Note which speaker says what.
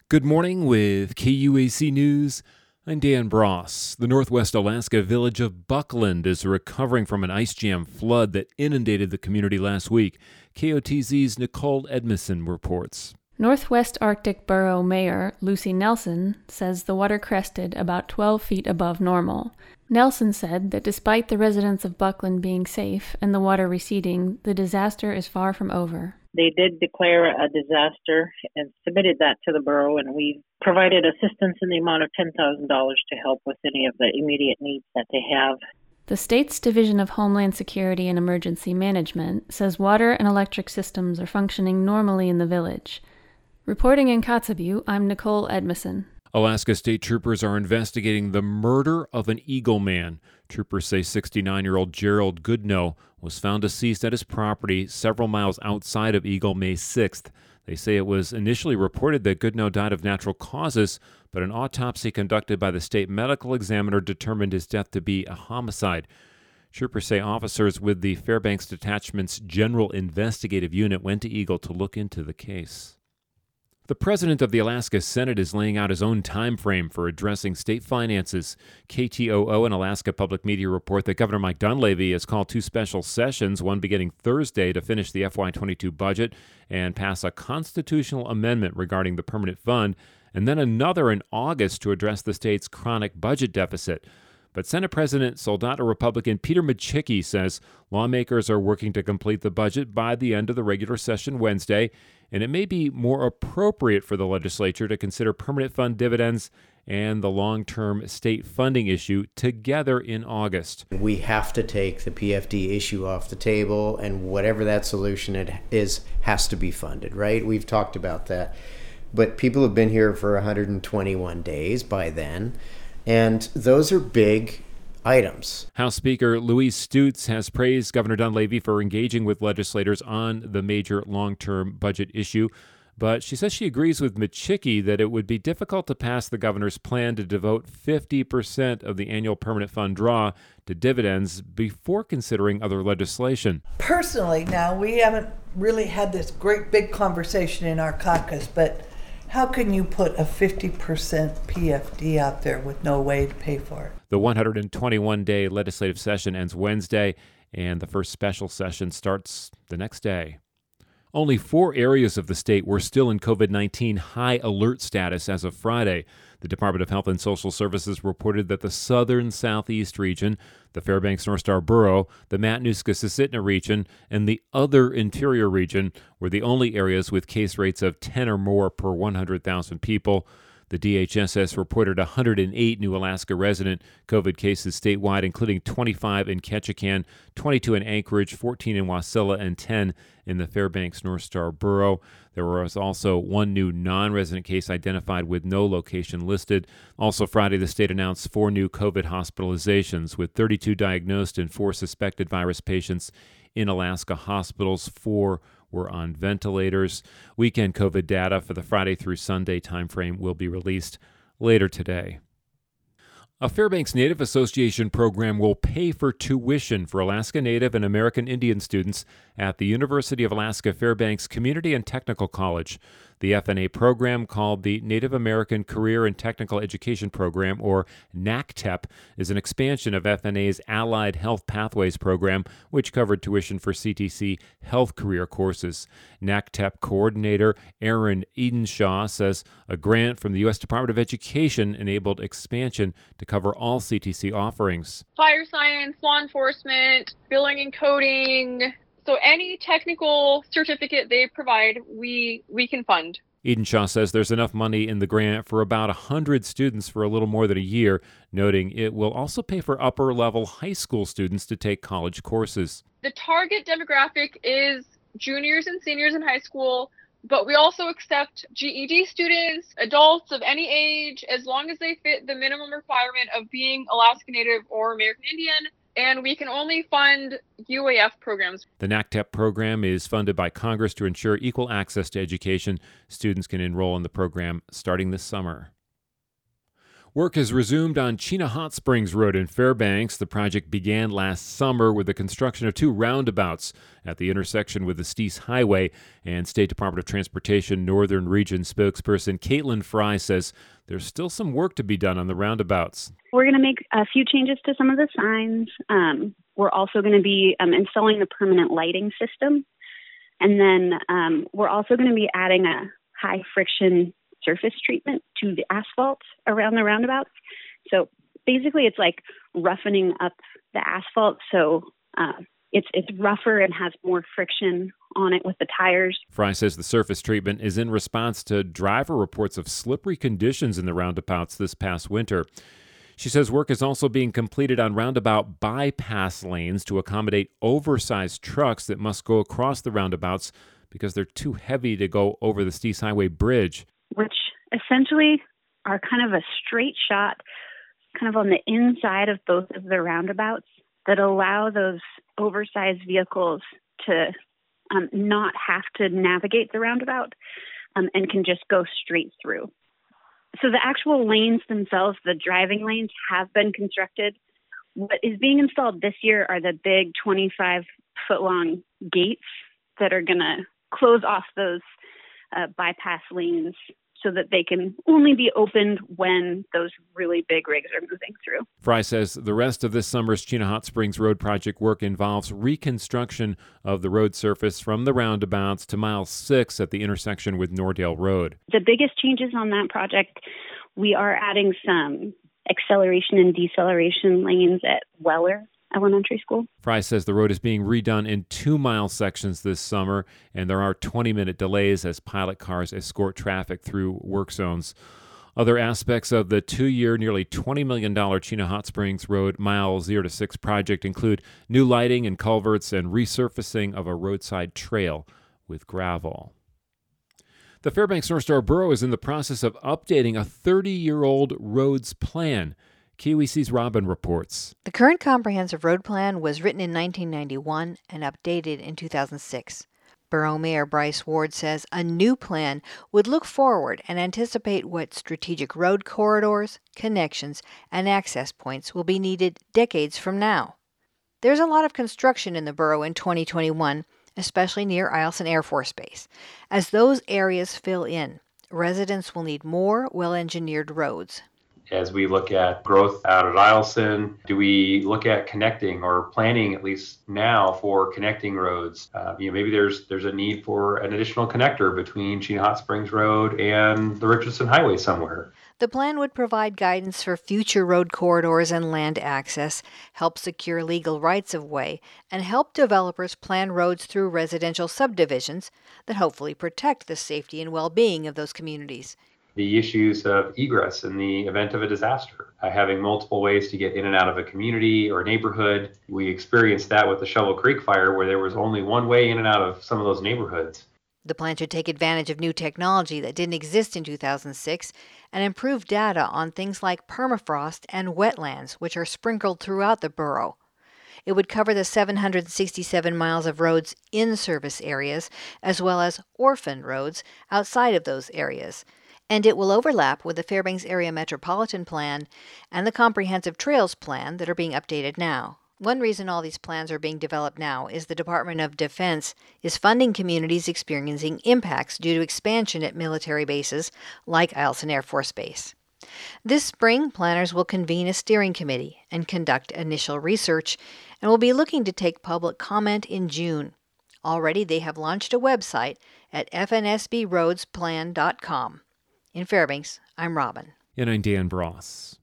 Speaker 1: Good morning with KUAC News. I'm Dan Bross. The northwest Alaska village of Buckland is recovering from an ice jam flood that inundated the community last week. KOTZ's Nicole Edmondson reports.
Speaker 2: Northwest Arctic Borough Mayor Lucy Nelson says the water crested about 12 feet above normal. Nelson said that despite the residents of Buckland being safe and the water receding, the disaster is far from over.
Speaker 3: They did declare a disaster and submitted that to the borough, and we provided assistance in the amount of $10,000 to help with any of the immediate needs that they have.
Speaker 2: The state's Division of Homeland Security and Emergency Management says water and electric systems are functioning normally in the village. Reporting in Kotzebue, I'm Nicole Edmondson.
Speaker 1: Alaska State Troopers are investigating the murder of an Eagle man. Troopers say 69-year-old Gerald Goodnow was found deceased at his property several miles outside of Eagle May 6th. They say it was initially reported that Goodnow died of natural causes, but an autopsy conducted by the state medical examiner determined his death to be a homicide. Troopers say officers with the Fairbanks Detachment's General Investigative Unit went to Eagle to look into the case. The president of the Alaska Senate is laying out his own time frame for addressing state finances. KTOO and Alaska Public Media report that Governor Mike Dunleavy has called two special sessions, one beginning Thursday to finish the FY22 budget and pass a constitutional amendment regarding the permanent fund, and then another in August to address the state's chronic budget deficit. But Senate President Soldado Republican Peter Micciche says lawmakers are working to complete the budget by the end of the regular session Wednesday, and it may be more appropriate for the legislature to consider permanent fund dividends and the long-term state funding issue together in August.
Speaker 4: We have to take the PFD issue off the table, and whatever that solution it is has to be funded, right? We've talked about that. But people have been here for 121 days by then, and those are big items.
Speaker 1: House Speaker Louise Stutes has praised Governor Dunleavy for engaging with legislators on the major long-term budget issue, but she says she agrees with Micciche that it would be difficult to pass the governor's plan to devote 50% of the annual permanent fund draw to dividends before considering other legislation.
Speaker 5: Personally, now, we haven't really had this great big conversation in our caucus, but how can you put a 50% PFD out there with no way to pay for it?
Speaker 1: The 121-day legislative session ends Wednesday, and the first special session starts the next day. Only 4 areas of the state were still in COVID-19 high alert status as of Friday. The Department of Health and Social Services reported that the southern southeast region, the Fairbanks North Star Borough, the Matanuska-Susitna region, and the other interior region were the only areas with case rates of 10 or more per 100,000 people. The DHSS reported 108 new Alaska resident COVID cases statewide, including 25 in Ketchikan, 22 in Anchorage, 14 in Wasilla, and 10 in the Fairbanks North Star Borough. There was also 1 new non-resident case identified with no location listed. Also Friday, the state announced 4 new COVID hospitalizations, with 32 diagnosed and 4 suspected virus patients in Alaska hospitals. 4 were on ventilators. Weekend COVID data for the Friday through Sunday timeframe will be released later today. A Fairbanks Native Association program will pay for tuition for Alaska Native and American Indian students at the University of Alaska Fairbanks Community and Technical College. The FNA program, called the Native American Career and Technical Education Program, or NACTEP, is an expansion of FNA's Allied Health Pathways program, which covered tuition for CTC health career courses. NACTEP coordinator Aaron Edenshaw says a grant from the U.S. Department of Education enabled expansion to cover all CTC offerings.
Speaker 6: Fire science, law enforcement, billing and coding. So any technical certificate they provide, we can fund.
Speaker 1: Edenshaw says there's enough money in the grant for about 100 students for a little more than a year, noting it will also pay for upper-level high school students to take college courses.
Speaker 6: The target demographic is juniors and seniors in high school, but we also accept GED students, adults of any age, as long as they fit the minimum requirement of being Alaska Native or American Indian. And we can only fund UAF programs.
Speaker 1: The NACTEP program is funded by Congress to ensure equal access to education. Students can enroll in the program starting this summer. Work has resumed on Chena Hot Springs Road in Fairbanks. The project began last summer with the construction of 2 roundabouts at the intersection with the Steese Highway, and State Department of Transportation Northern Region spokesperson Caitlin Fry says there's still some work to be done on the roundabouts.
Speaker 7: We're going to make a few changes to some of the signs. We're also going to be installing the permanent lighting system. And then we're also going to be adding a high friction surface treatment to the asphalt around the roundabouts. So basically it's like roughening up the asphalt so it's rougher and has more friction on it with the tires.
Speaker 1: Fry says the surface treatment is in response to driver reports of slippery conditions in the roundabouts this past winter. She says work is also being completed on roundabout bypass lanes to accommodate oversized trucks that must go across the roundabouts because they're too heavy to go over the Steese Highway Bridge.
Speaker 7: Which essentially are kind of a straight shot, kind of on the inside of both of the roundabouts that allow those oversized vehicles to not have to navigate the roundabout and can just go straight through. So the actual lanes themselves, the driving lanes, have been constructed. What is being installed this year are the big 25-foot-long gates that are going to close off those bypass lanes so that they can only be opened when those really big rigs are moving through.
Speaker 1: Fry says the rest of this summer's Chena Hot Springs Road project work involves reconstruction of the road surface from the roundabouts to mile 6 at the intersection with Nordale Road.
Speaker 7: The biggest changes on that project, we are adding some acceleration and deceleration lanes at Weller Elementary School.
Speaker 1: Fry says the road is being redone in 2-mile sections this summer, and there are 20-minute delays as pilot cars escort traffic through work zones. Other aspects of the 2-year, nearly $20 million Chena Hot Springs Road Mile 0 to 6 project include new lighting and culverts and resurfacing of a roadside trail with gravel. The Fairbanks North Star Borough is in the process of updating a 30-year-old roads plan. KUEC's Robin reports.
Speaker 8: The current comprehensive road plan was written in 1991 and updated in 2006. Borough Mayor Bryce Ward says a new plan would look forward and anticipate what strategic road corridors, connections, and access points will be needed decades from now. There's a lot of construction in the borough in 2021, especially near Eielson Air Force Base. As those areas fill in, residents will need more well-engineered roads.
Speaker 9: As we look at growth out at Eielson, do we look at connecting or planning at least now for connecting roads? Maybe there's a need for an additional connector between Chena Hot Springs Road and the Richardson Highway somewhere.
Speaker 8: The plan would provide guidance for future road corridors and land access, help secure legal rights-of-way, and help developers plan roads through residential subdivisions that hopefully protect the safety and well-being of those communities.
Speaker 9: The issues of egress in the event of a disaster, having multiple ways to get in and out of a community or neighborhood. We experienced that with the Shovel Creek fire, where there was only one way in and out of some of those neighborhoods.
Speaker 8: The plan should take advantage of new technology that didn't exist in 2006 and improve data on things like permafrost and wetlands, which are sprinkled throughout the borough. It would cover the 767 miles of roads in service areas, as well as orphan roads outside of those areas. And it will overlap with the Fairbanks Area Metropolitan Plan and the Comprehensive Trails Plan that are being updated now. One reason all these plans are being developed now is the Department of Defense is funding communities experiencing impacts due to expansion at military bases like Eielson Air Force Base. This spring, planners will convene a steering committee and conduct initial research, and will be looking to take public comment in June. Already they have launched a website at fnsbroadsplan.com. In Fairbanks, I'm Robin.
Speaker 1: And I'm Dan Bross.